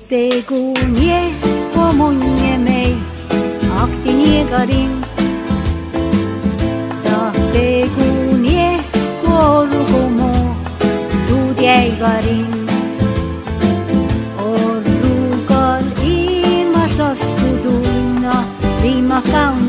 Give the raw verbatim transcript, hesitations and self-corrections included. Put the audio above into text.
tegu nie komunie mei akti nie garin ta tegu nie korugumo tudiai garin orrugal imas laskuduina viima kaun